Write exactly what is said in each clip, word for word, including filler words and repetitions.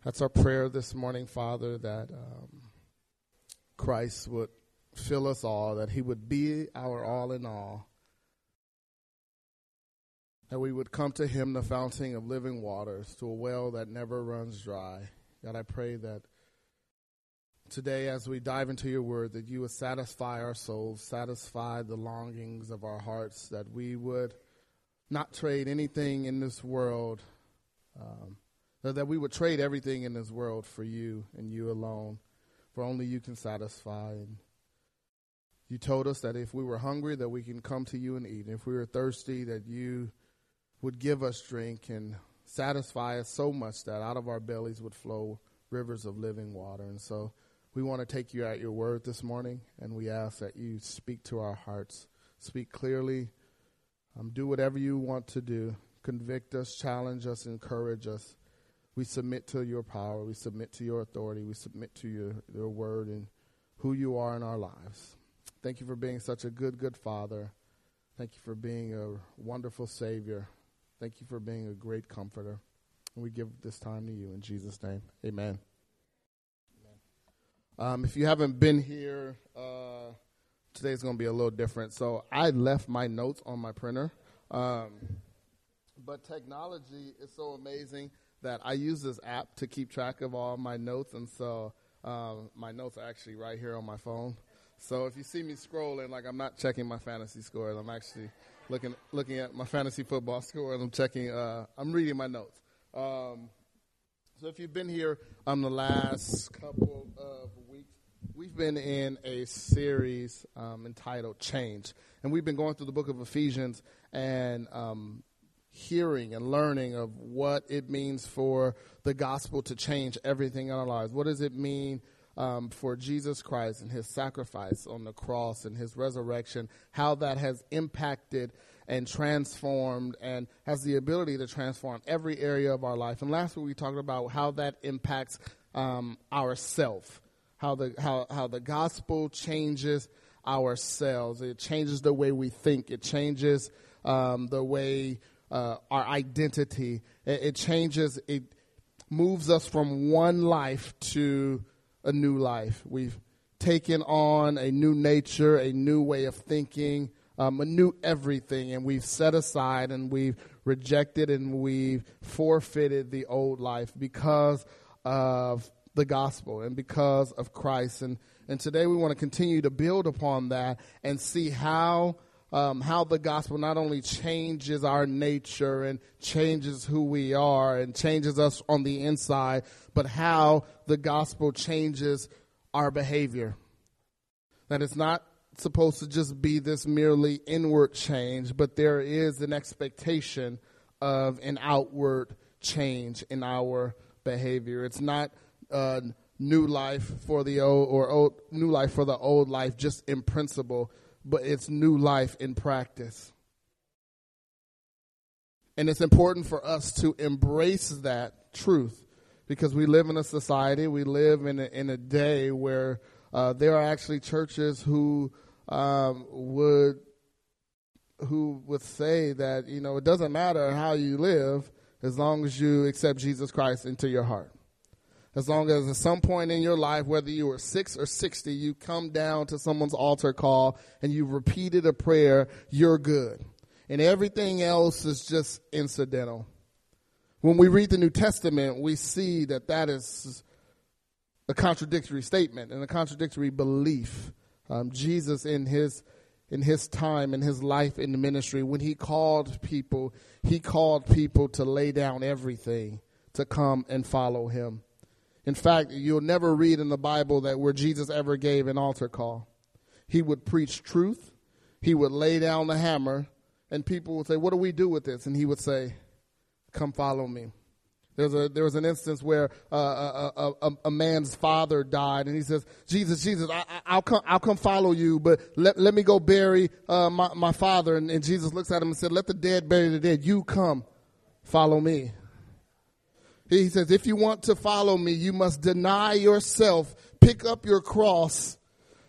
That's our prayer this morning, Father, that um, Christ would fill us all, that he would be our all in all, that we would come to him, the fountain of living waters, to a well that never runs dry. God, I pray that today as we dive into your word, that you would satisfy our souls, satisfy the longings of our hearts, that we would not trade anything in this world, um, that we would trade everything in this world for you and you alone, for only you can satisfy. And you told us that if we were hungry, that we can come to you and eat. And if we were thirsty, that you would give us drink and satisfy us so much that out of our bellies would flow rivers of living water. And so we want to take you at your word this morning, and we ask that you speak to our hearts, speak clearly, um, do whatever you want to do, convict us, challenge us, encourage us. We submit to your power. We submit to your authority. We submit to your, your word and who you are in our lives. Thank you for being such a good, good Father. Thank you for being a wonderful Savior. Thank you for being a great comforter. And we give this time to you in Jesus' name. Amen. Amen. Um, if you haven't been here, uh, today's going to be a little different. So I left my notes on my printer. Um, but technology is so amazing that I use this app to keep track of all my notes, and so um, my notes are actually right here on my phone. So if you see me scrolling, like I'm not checking my fantasy scores, I'm actually looking looking at my fantasy football scores. I'm checking, uh, I'm reading my notes. Um, so if you've been here um, the last couple of weeks, we've been in a series um, entitled Change, and we've been going through the book of Ephesians and um hearing and learning of what it means for the gospel to change everything in our lives. What does it mean um, for Jesus Christ and his sacrifice on the cross and his resurrection, how that has impacted and transformed and has the ability to transform every area of our life. And last week we talked about how that impacts um, ourself, how the how how the gospel changes ourselves. It changes the way we think. It changes um, the way Uh, our identity. It, it changes, it moves us from one life to a new life. We've taken on a new nature, a new way of thinking, um, a new everything, and we've set aside and we've rejected and we've forfeited the old life because of the gospel and because of Christ. And, and today we want to continue to build upon that and see how Um, how the gospel not only changes our nature and changes who we are and changes us on the inside, but how the gospel changes our behavior. That it's not supposed to just be this merely inward change, but there is an expectation of an outward change in our behavior. It's not uh, new life for the old or old, new life for the old life just in principle, but it's new life in practice. And it's important for us to embrace that truth because we live in a society, we live in a, in a day where uh, there are actually churches who um, would who would say that, you know, it doesn't matter how you live as long as you accept Jesus Christ into your heart. As long as at some point in your life, whether you were six or sixty, you come down to someone's altar call and you've repeated a prayer, you're good. And everything else is just incidental. When we read the New Testament, we see that that is a contradictory statement and a contradictory belief. Um, Jesus in his in his time, in his life in the ministry, when he called people, he called people to lay down everything to come and follow him. In fact, you'll never read in the Bible that where Jesus ever gave an altar call. He would preach truth. He would lay down the hammer, and people would say, what do we do with this? And he would say, come follow me. There's a, there was an instance where uh, a, a, a man's father died, and he says, Jesus, Jesus, I, I'll come I'll come follow you, but let, let me go bury uh, my, my father. And, and Jesus looks at him and said, let the dead bury the dead. You come follow me. He says, if you want to follow me, you must deny yourself, pick up your cross,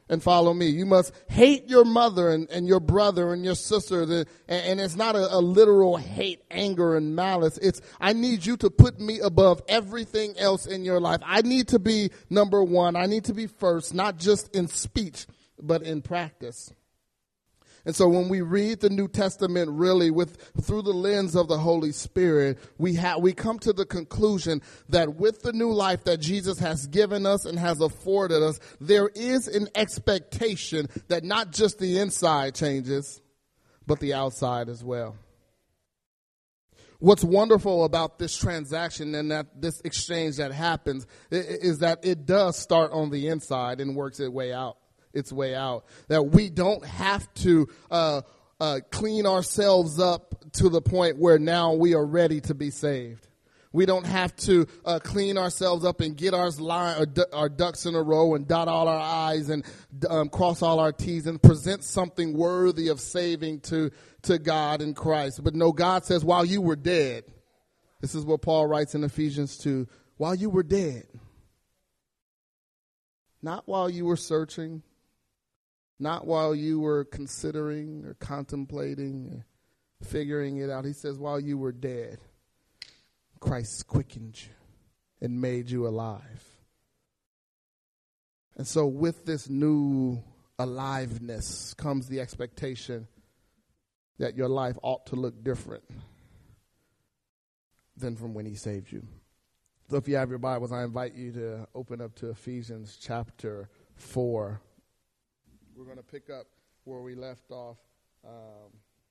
and follow me. You must hate your mother and, and your brother and your sister. The, and, and it's not a, a literal hate, anger, and malice. It's, I need you to put me above everything else in your life. I need to be number one. I need to be first, not just in speech, but in practice. And so when we read the New Testament really with through the lens of the Holy Spirit, we have we come to the conclusion that with the new life that Jesus has given us and has afforded us, there is an expectation that not just the inside changes, but the outside as well. What's wonderful about this transaction and that this exchange that happens is that it does start on the inside and works its way out. its way out, that we don't have to uh, uh, clean ourselves up to the point where now we are ready to be saved. We don't have to uh, clean ourselves up and get our, line, our, du- our ducks in a row and dot all our I's and um, cross all our T's and present something worthy of saving to, to God in Christ. But no, God says, while you were dead, this is what Paul writes in Ephesians two, while you were dead, not while you were searching, not while you were considering or contemplating or figuring it out. He says, while you were dead, Christ quickened you and made you alive. And so with this new aliveness comes the expectation that your life ought to look different than from when he saved you. So if you have your Bibles, I invite you to open up to Ephesians chapter four. We're going to pick up where we left off um,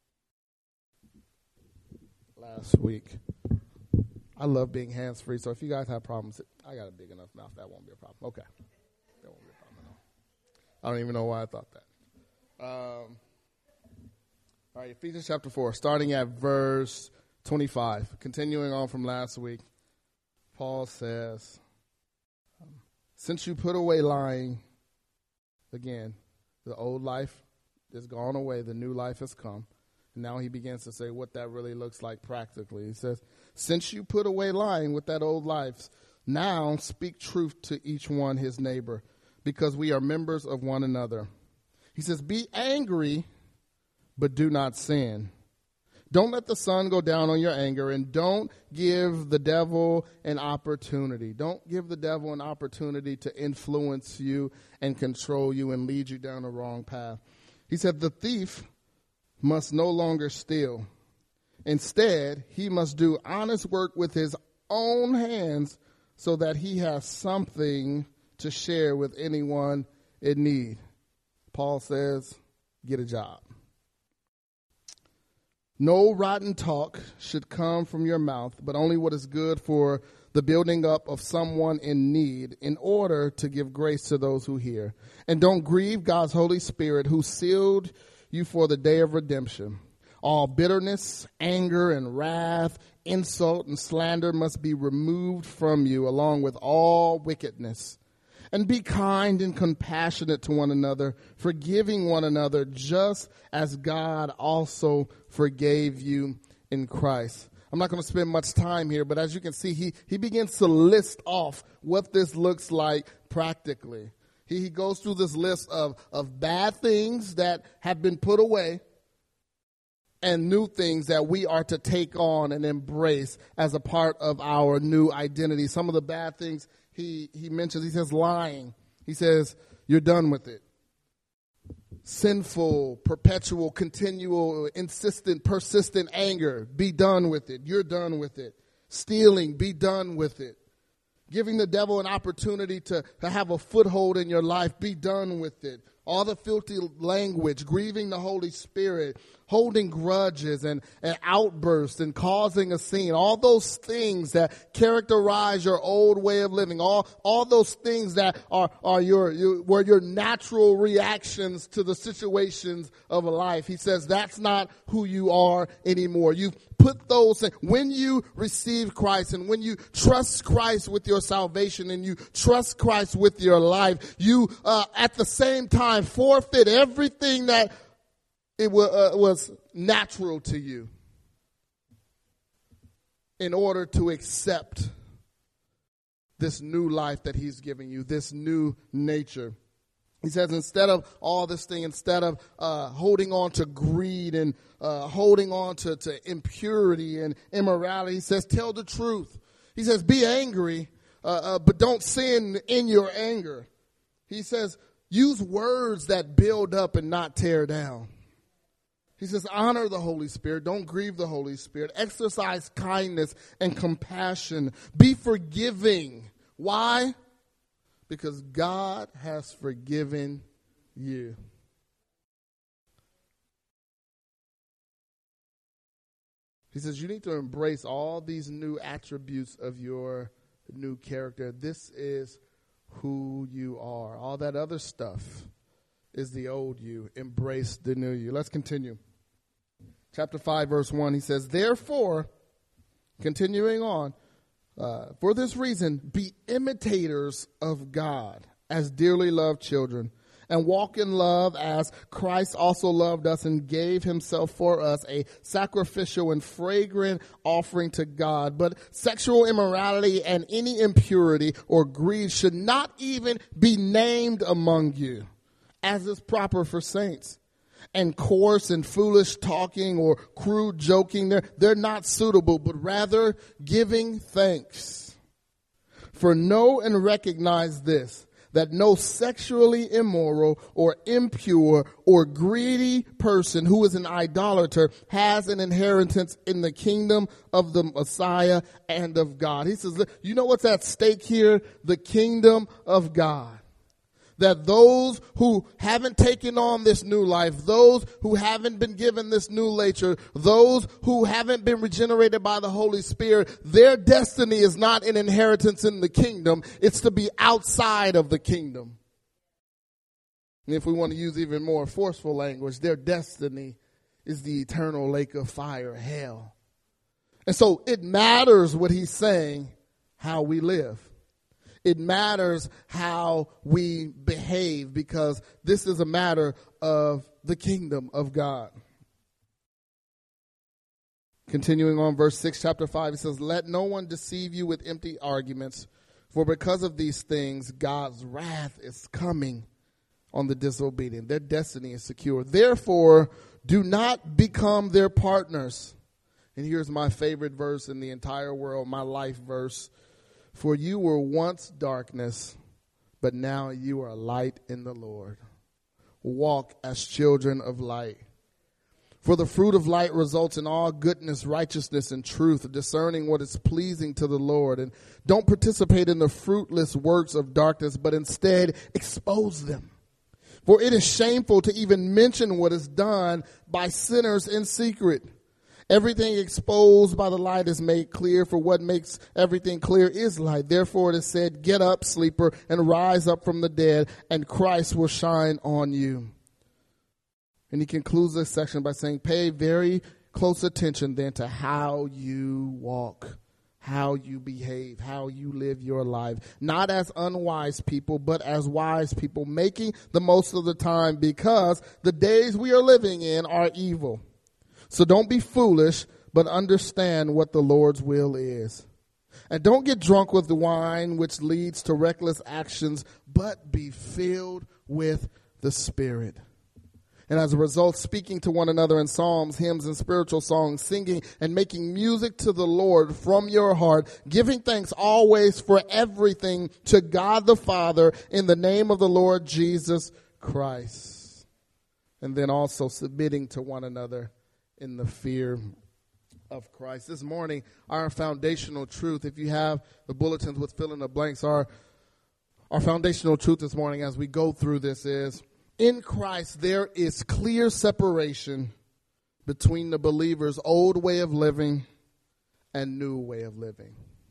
last week. I love being hands-free, so if you guys have problems, I got a big enough mouth. That won't be a problem. Okay. That won't be a problem at all. I don't even know why I thought that. Um, all right, Ephesians chapter four, starting at verse twenty-five. Continuing on from last week, Paul says, since you put away lying, again, the old life is gone away. The new life has come. And now he begins to say what that really looks like practically. He says, since you put away lying with that old life, now speak truth to each one his neighbor, because we are members of one another. He says, be angry, but do not sin. Don't let the sun go down on your anger, and don't give the devil an opportunity. Don't give the devil an opportunity to influence you and control you and lead you down the wrong path. He said the thief must no longer steal. Instead, he must do honest work with his own hands so that he has something to share with anyone in need. Paul says, get a job. No rotten talk should come from your mouth, but only what is good for the building up of someone in need, in order to give grace to those who hear. And don't grieve God's Holy Spirit, who sealed you for the day of redemption. All bitterness, anger, and wrath, insult, and slander must be removed from you, along with all wickedness. And be kind and compassionate to one another, forgiving one another, just as God also forgave you in Christ. I'm not going to spend much time here, but as you can see, he, he begins to list off what this looks like practically. He, he goes through this list of, of bad things that have been put away and new things that we are to take on and embrace as a part of our new identity. Some of the bad things he, he mentions, he says lying. He says, you're done with it. Sinful, perpetual, continual, insistent, persistent anger, be done with it. You're done with it. Stealing, be done with it. Giving the devil an opportunity to, to have a foothold in your life, be done with it. All the filthy language, grieving the Holy Spirit, holding grudges and, and outbursts and causing a scene. All those things that characterize your old way of living. All, all those things that are, are your, your, were your natural reactions to the situations of a life. He says that's not who you are anymore. You've put those things. When you receive Christ and when you trust Christ with your salvation and you trust Christ with your life, you uh, at the same time forfeit everything that it was, uh, was natural to you in order to accept this new life that he's giving you, this new nature. He says instead of all this thing, instead of uh, holding on to greed and uh, holding on to, to impurity and immorality, he says tell the truth. He says be angry, uh, uh, but don't sin in your anger. He says use words that build up and not tear down. He says honor the Holy Spirit. Don't grieve the Holy Spirit. Exercise kindness and compassion. Be forgiving. Why? Because God has forgiven you. He says you need to embrace all these new attributes of your new character. This is who you are. All that other stuff is the old you. Embrace the new you. Let's continue. Chapter five, verse one, he says, therefore, continuing on, Uh, for this reason, be imitators of God as dearly loved children, and walk in love as Christ also loved us and gave himself for us, a sacrificial and fragrant offering to God. But sexual immorality and any impurity or greed should not even be named among you, as is proper for saints. And coarse and foolish talking or crude joking, they're, they're not suitable, but rather giving thanks. For know and recognize this, that no sexually immoral or impure or greedy person who is an idolater has an inheritance in the kingdom of the Messiah and of God. He says, you know what's at stake here? The kingdom of God. That those who haven't taken on this new life, those who haven't been given this new nature, those who haven't been regenerated by the Holy Spirit, their destiny is not an inheritance in the kingdom. It's to be outside of the kingdom. And if we want to use even more forceful language, their destiny is the eternal lake of fire, hell. And so it matters what he's saying, how we live. It matters how we behave, because this is a matter of the kingdom of God. Continuing on verse six, chapter five, it says, let no one deceive you with empty arguments, for because of these things, God's wrath is coming on the disobedient. Their destiny is secure. Therefore, do not become their partners. And here's my favorite verse in the entire world, my life verse. For you were once darkness, but now you are light in the Lord. Walk as children of light. For the fruit of light results in all goodness, righteousness, and truth, discerning what is pleasing to the Lord. And don't participate in the fruitless works of darkness, but instead expose them. For it is shameful to even mention what is done by sinners in secret. Everything exposed by the light is made clear, for what makes everything clear is light. Therefore it is said, get up, sleeper, and rise up from the dead, and Christ will shine on you. And he concludes this section by saying, pay very close attention then to how you walk, how you behave, how you live your life. Not as unwise people, but as wise people, making the most of the time, because the days we are living in are evil. So don't be foolish, but understand what the Lord's will is. And don't get drunk with the wine, which leads to reckless actions, but be filled with the Spirit. And as a result, speaking to one another in psalms, hymns, and spiritual songs, singing and making music to the Lord from your heart, giving thanks always for everything to God the Father in the name of the Lord Jesus Christ. And then also submitting to one another in the fear of Christ. This morning, our foundational truth, if you have the bulletins with fill in the blanks, our, our foundational truth this morning as we go through this is, in Christ there is clear separation between the believer's old way of living and new way of living.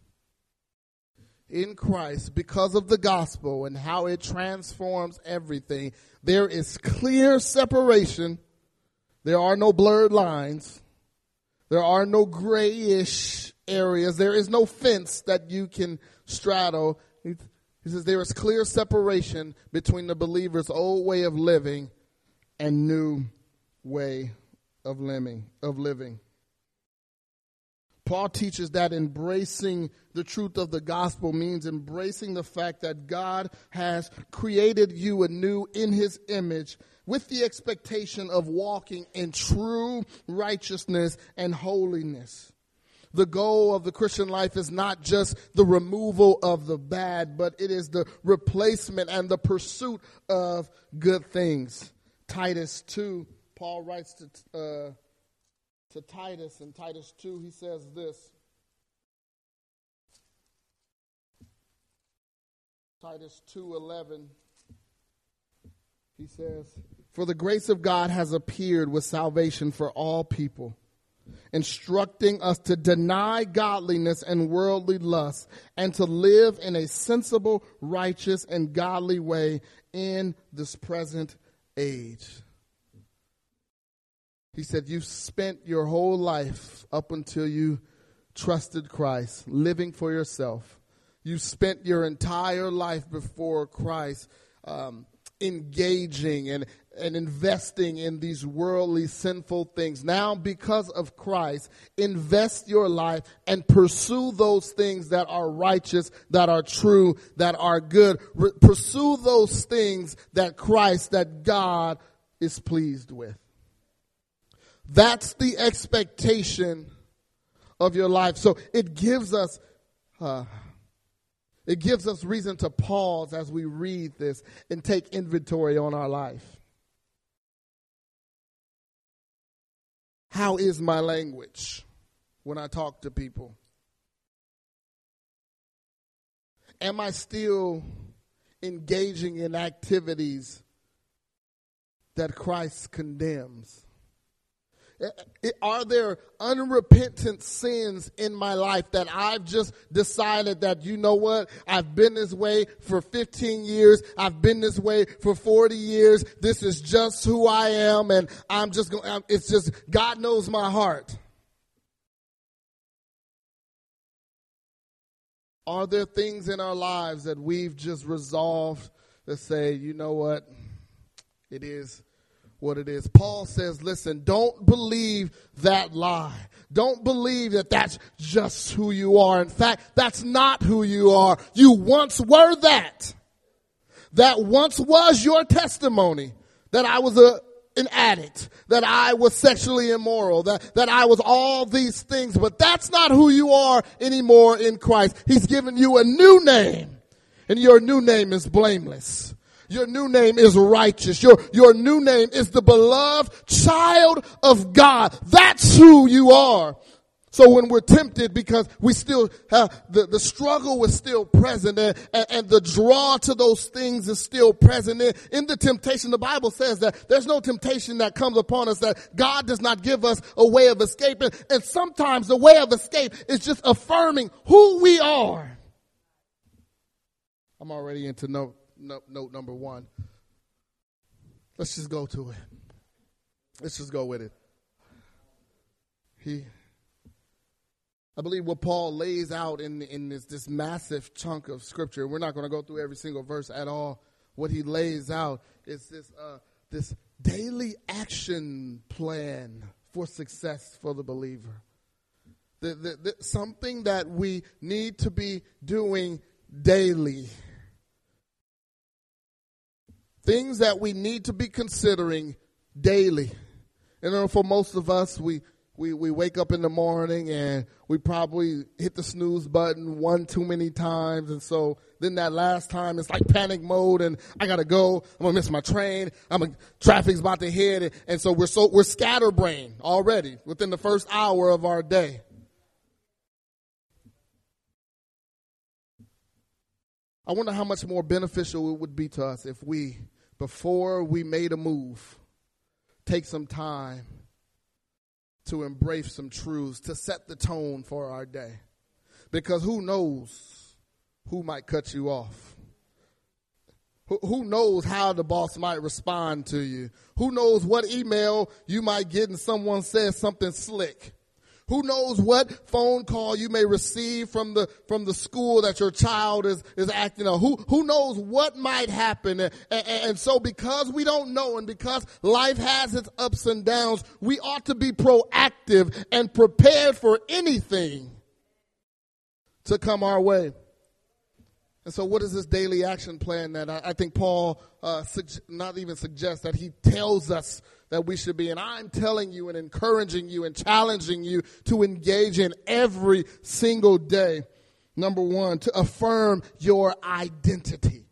In Christ, because of the gospel and how it transforms everything, there is clear separation. There are no blurred lines. There are no grayish areas. There is no fence that you can straddle. He says there is clear separation between the believer's old way of living and new way of living. Of living. Paul teaches that embracing the truth of the gospel means embracing the fact that God has created you anew in his image with the expectation of walking in true righteousness and holiness. The goal of the Christian life is not just the removal of the bad, but it is the replacement and the pursuit of good things. Titus two, Paul writes to uh, to Titus, in Titus two, he says this. Titus two eleven, he says, "For the grace of God has appeared with salvation for all people, instructing us to deny godliness and worldly lust and to live in a sensible, righteous, and godly way in this present age." He said, you've spent your whole life up until you trusted Christ, living for yourself. You spent your entire life before Christ um, engaging and, and investing in these worldly sinful things. Now, because of Christ, invest your life and pursue those things that are righteous, that are true, that are good. Re- pursue those things that Christ, that God is pleased with. That's the expectation of your life. So it gives us, uh, it gives us reason to pause as we read this and take inventory on our life. How is my language when I talk to people? Am I still engaging in activities that Christ condemns? Are there unrepentant sins in my life that I've just decided that, you know what, I've been this way for fifteen years, I've been this way for forty years, this is just who I am, and I'm just going, it's just, God knows my heart. Are there things in our lives that we've just resolved to say, you know what, it is what it is? Paul says, listen, don't believe that lie. Don't believe that that's just who you are. In fact, that's not who you are. You once were that. That once was your testimony, that I was a, an addict, that I was sexually immoral, that, that I was all these things. But that's not who you are anymore in Christ. He's given you a new name, and your new name is blameless. Your new name is righteous. Your, your new name is the beloved child of God. That's who you are. So when we're tempted, because we still have, the, the struggle is still present, and, and, and the draw to those things is still present. In, in the temptation, the Bible says that there's no temptation that comes upon us that God does not give us a way of escape. And, and sometimes the way of escape is just affirming who we are. I'm already into no. Note, note number one. Let's just go to it. Let's just go with it. He, I believe what Paul lays out in, in this, this massive chunk of scripture, we're not going to go through every single verse at all. What he lays out is this, uh, this daily action plan for success for the believer. The, the, the, something that we need to be doing daily. Things that we need to be considering daily. You know, for most of us, we, we, we wake up in the morning and we probably hit the snooze button one too many times. And so then that last time it's like panic mode and I got to go. I'm going to miss my train. I'm a, traffic's about to hit. And, and so we're so we're scatterbrained already within the first hour of our day. I wonder how much more beneficial it would be to us if we, before we made a move, take some time to embrace some truths, to set the tone for our day. Because who knows who might cut you off? Who, who knows how the boss might respond to you? Who knows what email you might get and someone says something slick? Who knows what phone call you may receive from the from the school that your child is is acting on? Who who knows what might happen? And, and, and so because we don't know and because life has its ups and downs, we ought to be proactive and prepared for anything to come our way. And so what is this daily action plan that I, I think Paul uh, suge- not even suggests, that he tells us that we should be? And I'm telling you and encouraging you and challenging you to engage in every single day. Number one, to affirm your identity.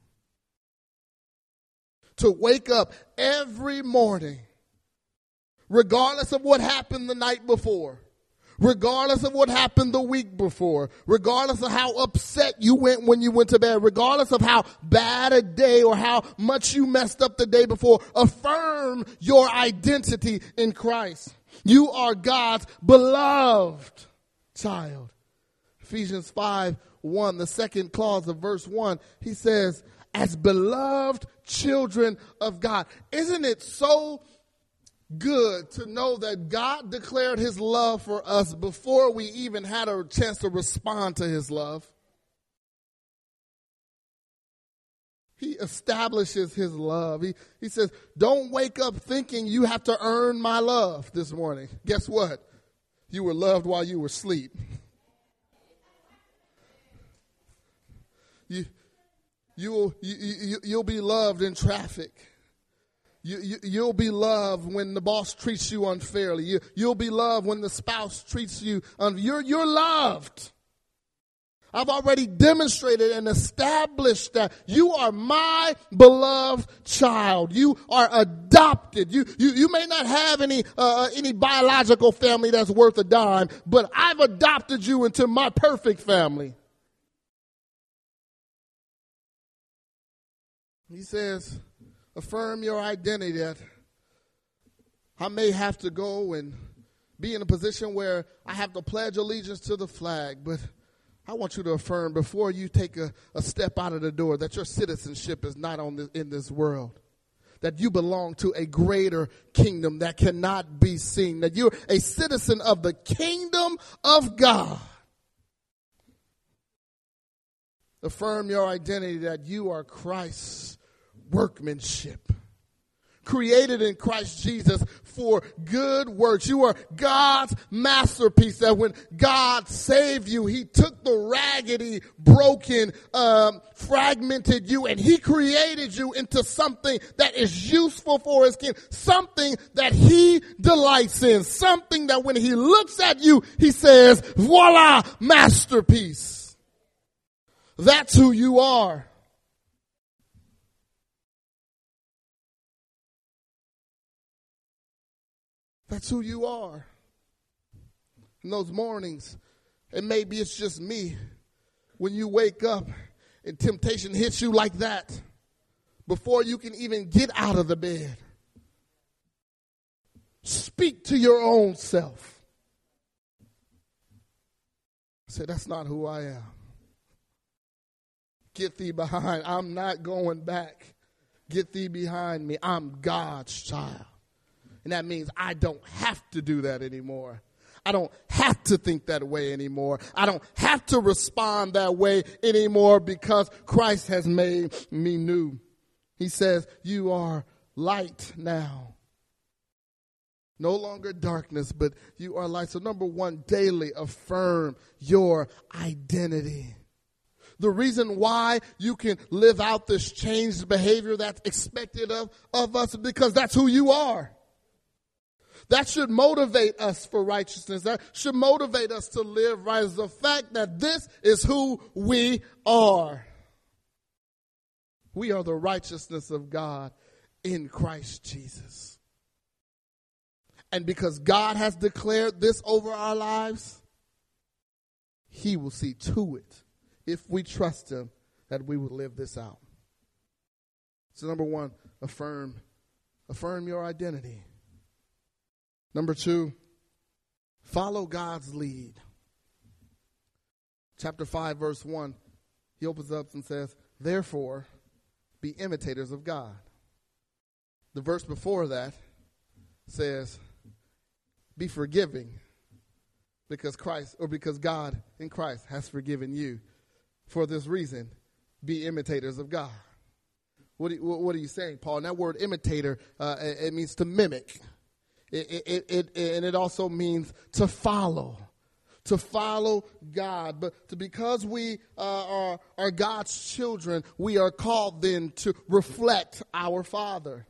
To wake up every morning, regardless of what happened the night before, regardless of what happened the week before, regardless of how upset you went when you went to bed, regardless of how bad a day or how much you messed up the day before, affirm your identity in Christ. You are God's beloved child. Ephesians five one, the second clause of verse one, he says, as beloved children of God. Isn't it so good to know that God declared his love for us before we even had a chance to respond to his love? He establishes his love. He, he says, don't wake up thinking you have to earn my love this morning. Guess what? You were loved while you were asleep. You, you'll, you, you, you'll be loved in traffic. You, you, you'll be loved when the boss treats you unfairly. You, you'll be loved when the spouse treats you un- you're, you're loved. I've already demonstrated and established that you are my beloved child. You are adopted. You, you, you may not have any, uh, any biological family that's worth a dime, but I've adopted you into my perfect family. He says, affirm your identity, that I may have to go and be in a position where I have to pledge allegiance to the flag, but I want you to affirm before you take a, a step out of the door that your citizenship is not on this, in this world, that you belong to a greater kingdom that cannot be seen, that you're a citizen of the kingdom of God. Affirm your identity that you are Christ's workmanship, created in Christ Jesus for good works. You are God's masterpiece, that when God saved you, he took the raggedy, broken, um, fragmented you, and he created you into something that is useful for his kingdom, something that he delights in, something that when he looks at you, he says, voila, masterpiece. That's who you are. That's who you are. In those mornings, and maybe it's just me, when you wake up and temptation hits you like that, before you can even get out of the bed, speak to your own self. Say, that's not who I am. Get thee behind. I'm not going back. Get thee behind me. I'm God's child. And that means I don't have to do that anymore. I don't have to think that way anymore. I don't have to respond that way anymore because Christ has made me new. He says, you are light now. No longer darkness, but you are light. So number one, daily affirm your identity. The reason why you can live out this changed behavior that's expected of, of us is because that's who you are. That should motivate us for righteousness. That should motivate us to live right. Is the fact that this is who we are. We are the righteousness of God in Christ Jesus. And because God has declared this over our lives, he will see to it, if we trust him, that we will live this out. So number one, affirm, affirm your identity. Number two, follow God's lead. Chapter five, verse one, he opens up and says, therefore, be imitators of God. The verse before that says, be forgiving because Christ, or because God in Christ has forgiven you. For this reason, be imitators of God. What are, what are you saying, Paul? And that word imitator, uh, it, it means to mimic. It, it, it, it, and it also means to follow. To follow God. But to, because we uh, are, are God's children, we are called then to reflect our Father.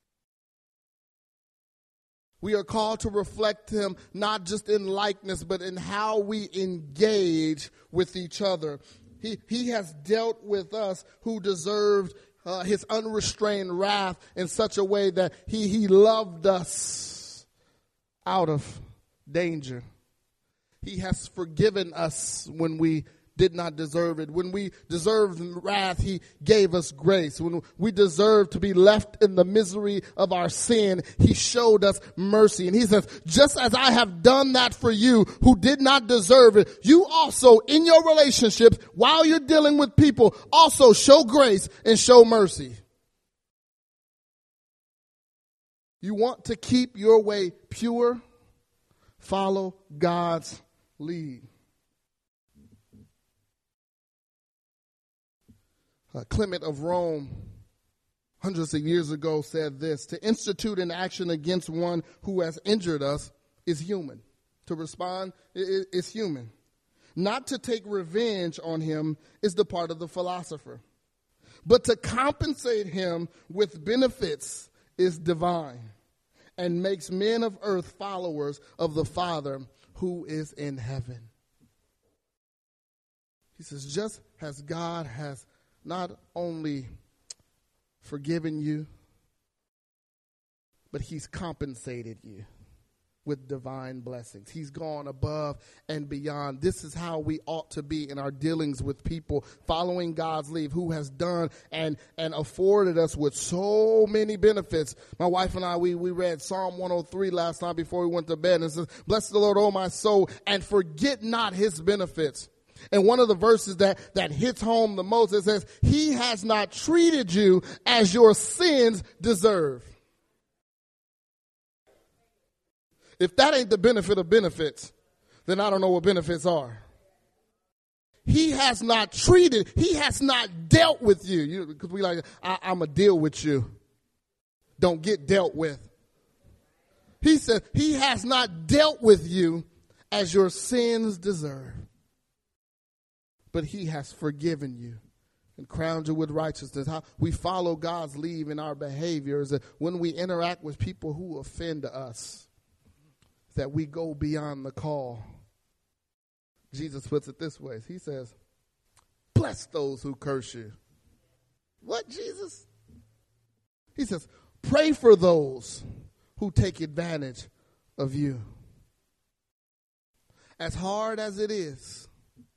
We are called to reflect him not just in likeness, but in how we engage with each other. He, he has dealt with us who deserved uh, his unrestrained wrath in such a way that he, he loved us out of danger. He has forgiven us when we did not deserve it. When we deserved wrath, he gave us grace. When we deserved to be left in the misery of our sin, he showed us mercy. And he says, just as I have done that for you who did not deserve it, you also in your relationships, while you're dealing with people, also show grace and show mercy. You want to keep your way pure? Follow God's lead. Uh, Clement of Rome, hundreds of years ago, said this: to institute an action against one who has injured us is human. To respond is, is human. Not to take revenge on him is the part of the philosopher. But to compensate him with benefits is divine and makes men of earth followers of the Father who is in heaven. He says, just as God has not only forgiven you, but he's compensated you with divine blessings. He's gone above and beyond. This is how we ought to be in our dealings with people, following God's lead, who has done and, and afforded us with so many benefits. My wife and I, we, we read Psalm one oh three last night before we went to bed. And it says, bless the Lord, O my soul, and forget not his benefits. And one of the verses that, that hits home the most, it says, he has not treated you as your sins deserve. If that ain't the benefit of benefits, then I don't know what benefits are. He has not treated, he has not dealt with you. you because we like, I, I'm going to deal with you. Don't get dealt with. He said, he has not dealt with you as your sins deserve. But he has forgiven you and crowned you with righteousness. How we follow God's lead in our behaviors, that when we interact with people who offend us, that we go beyond the call. Jesus puts it this way. He says, bless those who curse you. What, Jesus? He says, pray for those who take advantage of you. As hard as it is,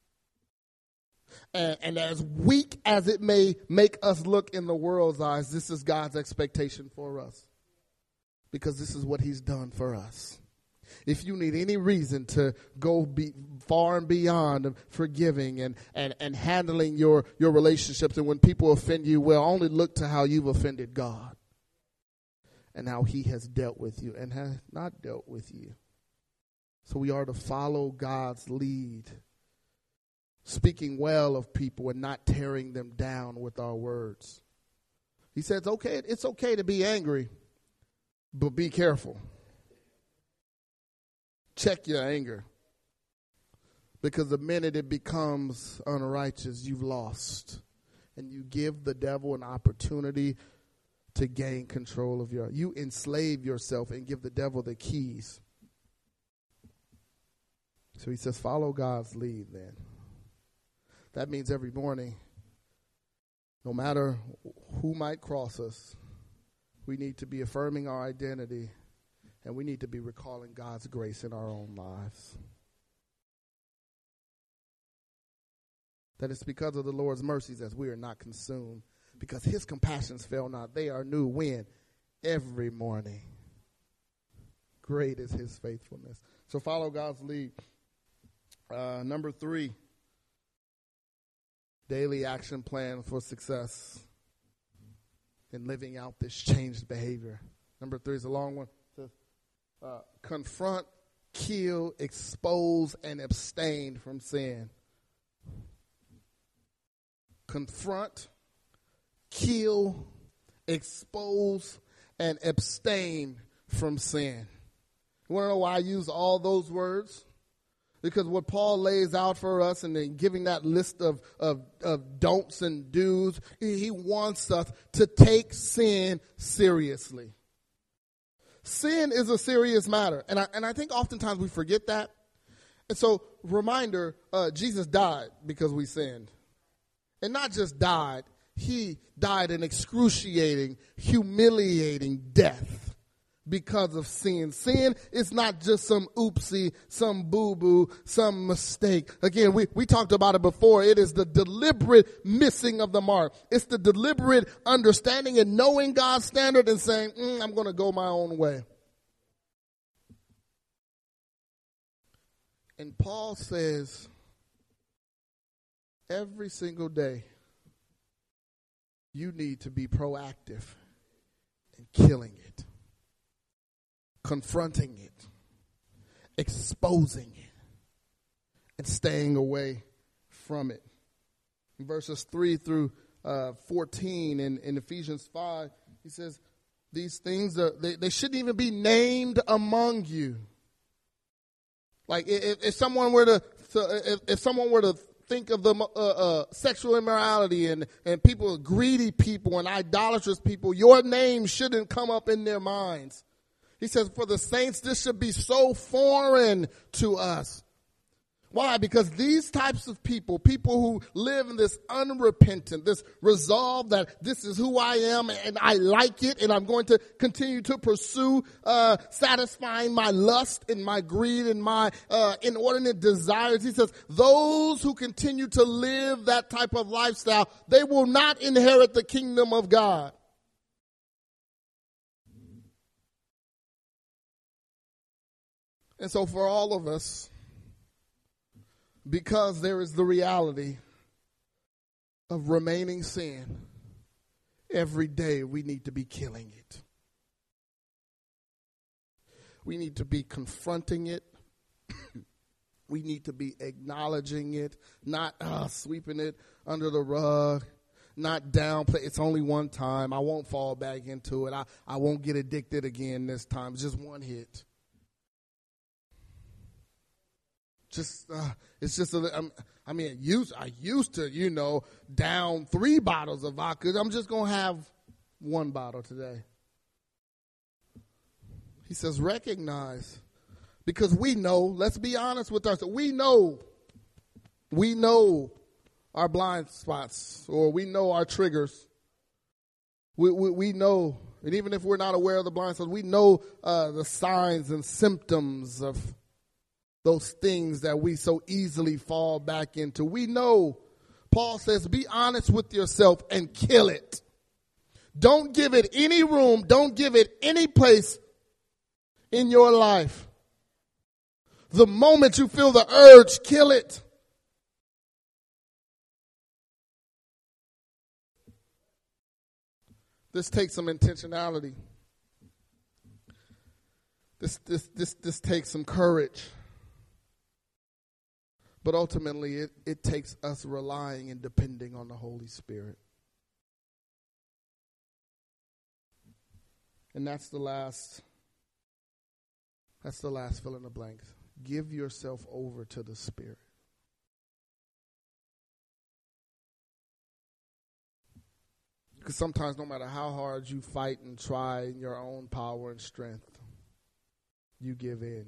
And, and as weak as it may make us look in the world's eyes, this is God's expectation for us. Because this is what he's done for us. If you need any reason to go be far and beyond forgiving and, and, and handling your, your relationships, and when people offend you, well, only look to how you've offended God and how he has dealt with you and has not dealt with you. So we are to follow God's lead, speaking well of people and not tearing them down with our words. He says, okay, it's okay to be angry, but be careful. Check your anger. Because the minute it becomes unrighteous, you've lost. And you give the devil an opportunity to gain control of your, you enslave yourself and give the devil the keys. So he says, follow God's lead then. That means every morning, no matter who might cross us, we need to be affirming our identity, and we need to be recalling God's grace in our own lives. That it's because of the Lord's mercies as we are not consumed, because his compassions fail not. They are new when? Every morning. Great is his faithfulness. So follow God's lead. Uh, number three. Daily action plan for success in living out this changed behavior. Number three is a long one. To uh, confront kill, expose, and abstain from sin. Confront, kill, expose, and abstain from sin. You want to know why I use all those words? Because what Paul lays out for us and then giving that list of, of, of don'ts and do's, he wants us to take sin seriously. Sin is a serious matter. And I, and I think oftentimes we forget that. And so, reminder, uh, Jesus died because we sinned. And not just died, he died an excruciating, humiliating death because of sin. Sin is not just some oopsie, some boo-boo, some mistake. Again, we, we talked about it before. It is the deliberate missing of the mark. It's the deliberate understanding and knowing God's standard and saying, mm, I'm going to go my own way. And Paul says, every single day, you need to be proactive in killing it, confronting it, exposing it, and staying away from it. In verses three through uh, fourteen in, in Ephesians five, he says, these things, are they, they shouldn't even be named among you. Like if, if someone were to, if, if someone were to think of the uh, uh, sexual immorality and, and people, greedy people and idolatrous people, your name shouldn't come up in their minds. He says, for the saints, this should be so foreign to us. Why? Because these types of people, people who live in this unrepentant, this resolve that this is who I am and I like it and I'm going to continue to pursue uh, satisfying my lust and my greed and my uh, inordinate desires. He says, those who continue to live that type of lifestyle, they will not inherit the kingdom of God. And so for all of us, because there is the reality of remaining sin, every day we need to be killing it. We need to be confronting it. We need to be acknowledging it, not uh, sweeping it under the rug, not downplay. It's only one time. I won't fall back into it. I, I won't get addicted again this time. It's just one hit. Just, uh, it's just, a, I'm, I mean, used, I used to, you know, down three bottles of vodka. I'm just going to have one bottle today. He says, recognize, because we know, let's be honest with ourselves. We know, we know our blind spots, or we know our triggers. We, we, we know, and even if we're not aware of the blind spots, we know uh, the signs and symptoms of those things that we so easily fall back into. We know, Paul says, be honest with yourself and kill it. Don't give it any room. Don't give it any place in your life. The moment you feel the urge, kill it. This takes some intentionality. This, this, this, this takes some courage. But ultimately, it, it takes us relying and depending on the Holy Spirit. And that's the last, that's the last fill in the blanks. Give yourself over to the Spirit. Because sometimes no matter how hard you fight and try in your own power and strength, you give in.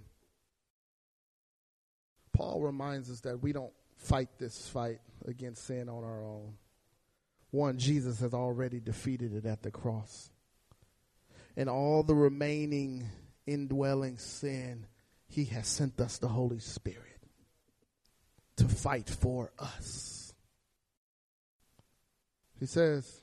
Paul reminds us that we don't fight this fight against sin on our own. One, Jesus has already defeated it at the cross. And all the remaining indwelling sin, he has sent us the Holy Spirit to fight for us. He says,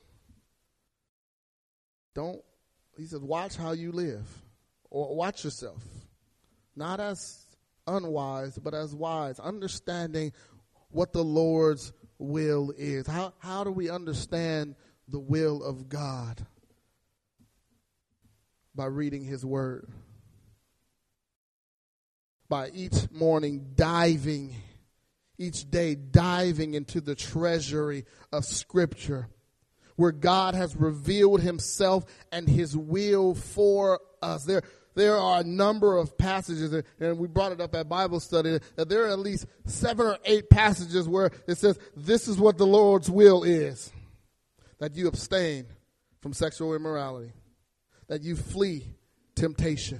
don't, he says, watch how you live, or watch yourself. Not as unwise, but as wise, understanding what the Lord's will is. How how do we understand the will of God? By reading his word. by each morning diving, each day diving into the treasury of Scripture, where God has revealed himself and his will for us. There, there are a number of passages, and we brought it up at Bible study, that there are at least seven or eight passages where it says, this is what the Lord's will is. That you abstain from sexual immorality. That you flee temptation.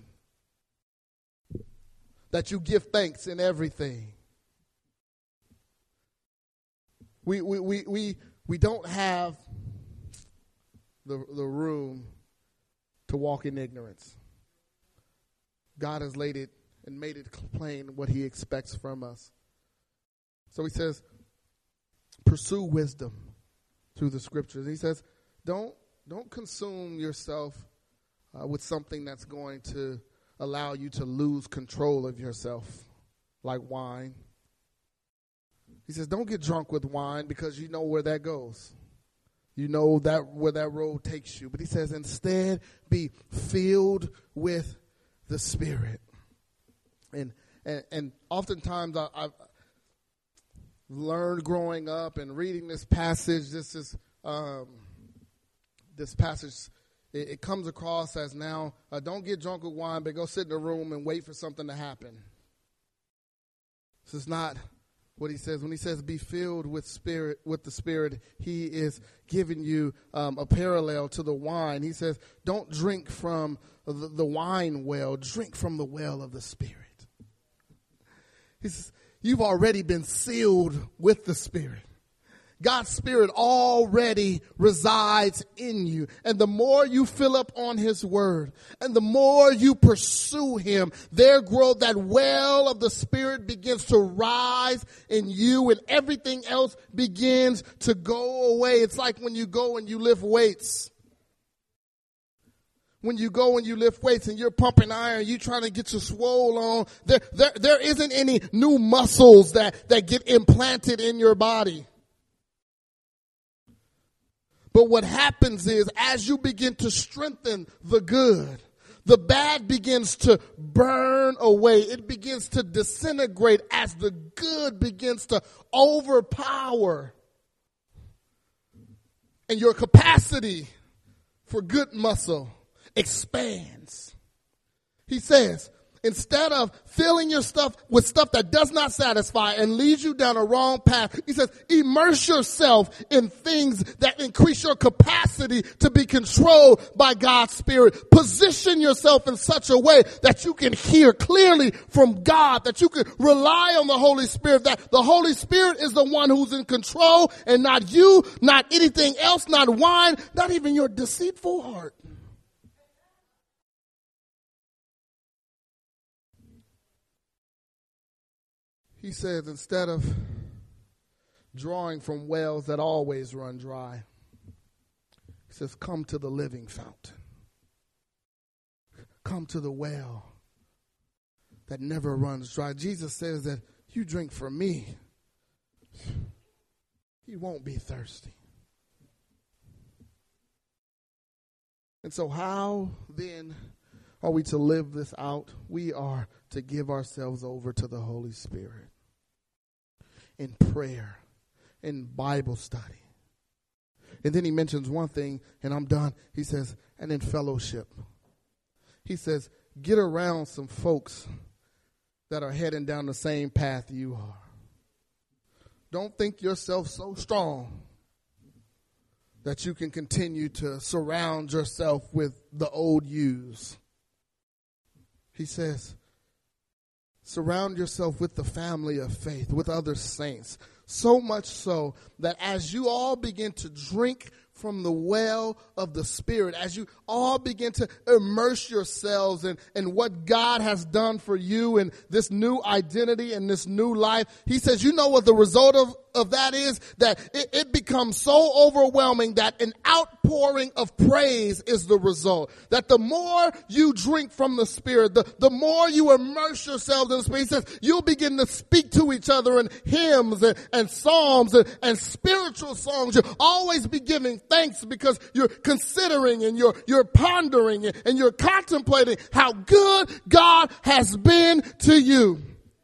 That you give thanks in everything. We, we, we, we, we don't have the, the room to walk in ignorance. God has laid it and made it plain what he expects from us. So he says, pursue wisdom through the Scriptures. He says, don't, don't consume yourself uh, with something that's going to allow you to lose control of yourself, like wine. He says, don't get drunk with wine because you know where that goes. You know that where that road takes you. But he says, instead, be filled with the Spirit. And and, and oftentimes I, I've learned growing up and reading this passage, this is um, this passage, it, it comes across as now, uh, don't get drunk with wine, but go sit in a room and wait for something to happen. This is not what he says. When he says be filled with spirit, with the Spirit, he is giving you um, a parallel to the wine. He says, don't drink from the, the wine well, drink from the well of the Spirit. He says, you've already been sealed with the Spirit. God's Spirit already resides in you. And the more you fill up on his word and the more you pursue him, there grow that well of the Spirit begins to rise in you and everything else begins to go away. It's like when you go and you lift weights. When you go and you lift weights and you're pumping iron, you're trying to get your swole on, there, there, there isn't any new muscles that, that get implanted in your body. But what happens is, as you begin to strengthen the good, the bad begins to burn away. It begins to disintegrate as the good begins to overpower. And your capacity for good muscle expands. He says, instead of filling your stuff with stuff that does not satisfy and leads you down a wrong path, he says, immerse yourself in things that increase your capacity to be controlled by God's Spirit. Position yourself in such a way that you can hear clearly from God, that you can rely on the Holy Spirit, that the Holy Spirit is the one who's in control and not you, not anything else, not wine, not even your deceitful heart. He says, instead of drawing from wells that always run dry, he says, come to the living fountain. Come to the well that never runs dry. Jesus says that you drink from me, you won't be thirsty. And so how then are we to live this out? We are to give ourselves over to the Holy Spirit in prayer, in Bible study. And then he mentions one thing, and I'm done. He says, and in fellowship. He says, get around some folks that are heading down the same path you are. Don't think yourself so strong that you can continue to surround yourself with the old yous. He says, surround yourself with the family of faith, with other saints. So much so that as you all begin to drink from the well of the Spirit, as you all begin to immerse yourselves in, in what God has done for you and this new identity and this new life, he says, you know what the result of, of that is? That it, it becomes so overwhelming that an outpouring of praise is the result. That the more you drink from the Spirit, the, the more you immerse yourselves in the Spirit, he says, you'll begin to speak to each other in hymns and, and psalms and, and spiritual songs. You'll always be giving thanks because you're considering and you're, you're pondering and you're contemplating how good God has been to you.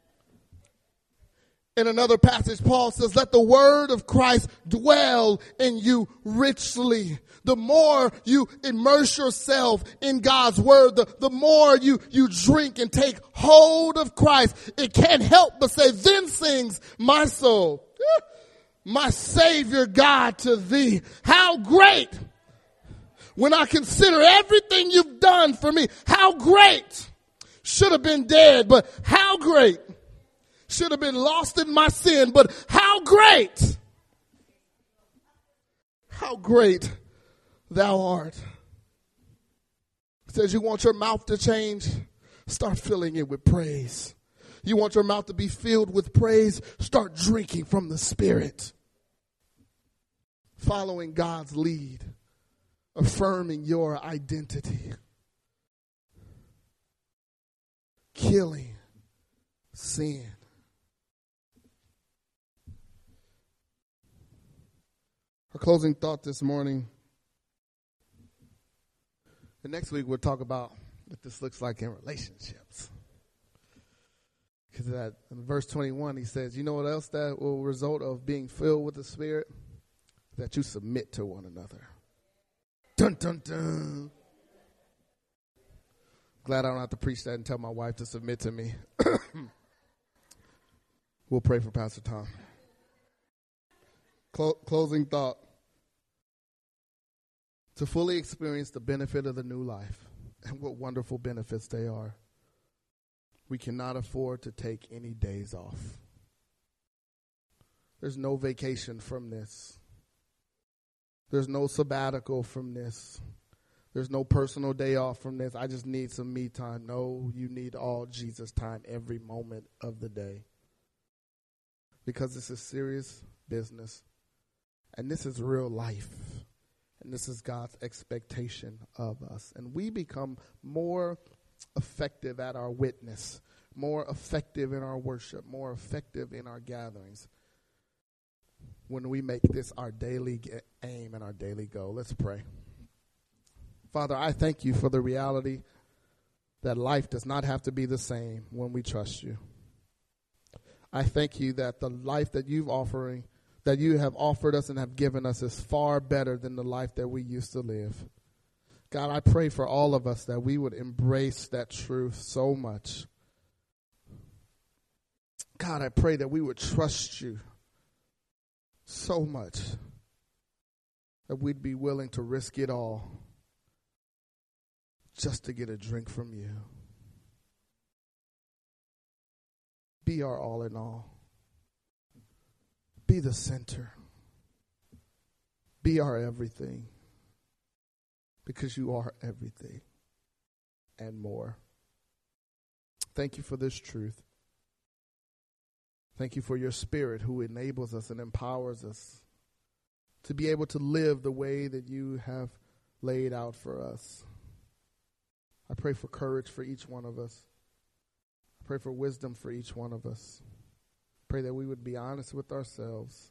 In another passage, Paul says, let the word of Christ dwell in you richly. The more you immerse yourself in God's word, the, the more you, you drink and take hold of Christ. It can't help but say, then sings my soul, my Savior God, to thee. How great, when I consider everything you've done for me, how great, should have been dead, but how great, should have been lost in my sin, but how great, how great thou art. It says you want your mouth to change, start filling it with praise. You want your mouth to be filled with praise, start drinking from the Spirit. Following God's lead, affirming your identity, killing sin. Our closing thought this morning. The next week we'll talk about what this looks like in relationships. Because in verse twenty-one he says, you know what else that will result of being filled with the Spirit? That you submit to one another. Dun, dun, dun. Glad I don't have to preach that and tell my wife to submit to me. We'll pray for Pastor Tom. Clo- closing thought. To fully experience the benefit of the new life, and what wonderful benefits they are, we cannot afford to take any days off. There's no vacation from this. There's no sabbatical from this. There's no personal day off from this. I just need some me time. No, you need all Jesus time every moment of the day. Because this is serious business. And this is real life. And this is God's expectation of us. And we become more effective at our witness, more effective in our worship, more effective in our gatherings when we make this our daily aim and our daily goal. Let's pray. Father, I thank you for the reality that life does not have to be the same when we trust you. I thank you that the life that you've offering that you have offered us and have given us is far better than the life that we used to live. God, I pray for all of us that we would embrace that truth so much. God, I pray that we would trust you so much that we'd be willing to risk it all just to get a drink from you. Be our all in all. Be the center. Be our everything. Because you are everything and more. Thank you for this truth. Thank you for your Spirit who enables us and empowers us to be able to live the way that you have laid out for us. I pray for courage for each one of us. I pray for wisdom for each one of us. Pray that we would be honest with ourselves.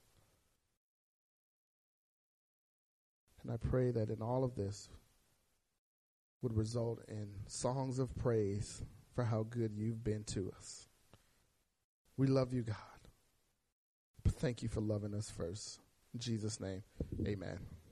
And I pray that in all of this would result in songs of praise for how good you've been to us. We love you, God. But thank you for loving us first. In Jesus' name, amen.